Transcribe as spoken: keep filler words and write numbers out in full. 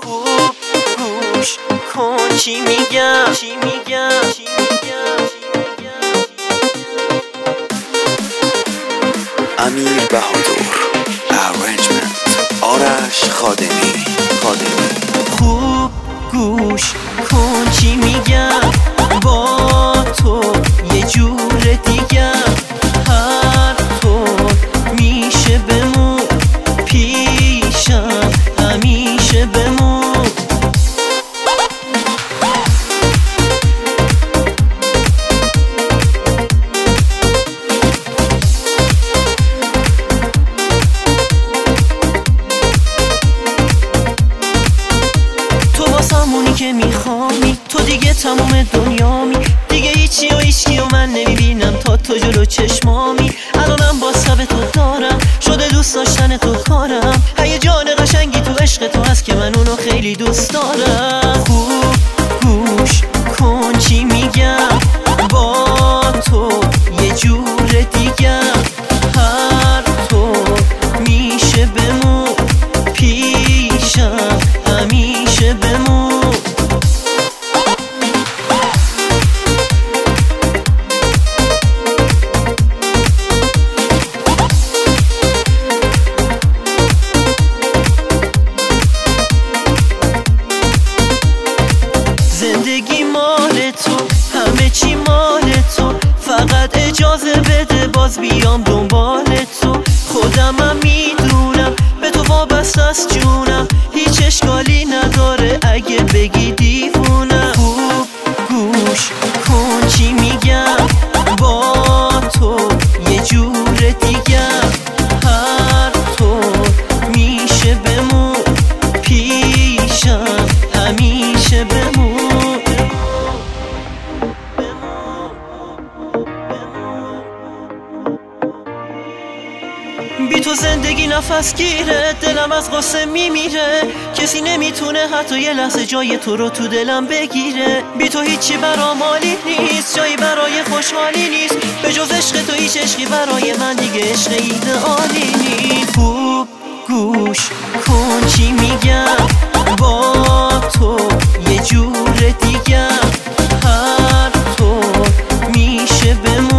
خوب گوش کن چی میگم چی میگم چی میگم امیر بهادر Arrangement آرش خادمی خادمی خوب گوش کن چی میگم با تو یه جور دیگه هر طور میشه بمون پیشم همیشه بمون همونی که میخوامی تو دیگه تموم دنیامی دیگه هیچی و هیچی و من نمیبینم تا تو جلو چشمامی الانم با سب تو دارم شده دوست داشتن تو کارم هیجان قشنگی تو عشق تو هست که من اونو خیلی دوست دارم خوب گوش کن چی میگم با تو یه جور دیگه هر طور میشه بمون پیشم همیشه بمون زندگی مال تو همه چی مال تو فقط اجازه بده باز بیام دنبال تو خودمم میدونم به تو وابسته است جونم هیچ اشکالی نداره اگه بگی دیوونم خوب گوش کن چی میگم با تو یه جور دیگه هر طور میشه بمون پیشم همیشه بمون بی تو زندگی نفس گیره دلم از غصه میمیره کسی نمیتونه حتی یه لحظه جای تو رو تو دلم بگیره بی تو هیچی برام عالی نیست جایی برای خوشحالی نیست به جز عشق تو هیچ عشقی برای من دیگه عشق ایدئالی نیست خوب گوش کن چی میگم با تو یه جور دیگه هر طور میشه بمون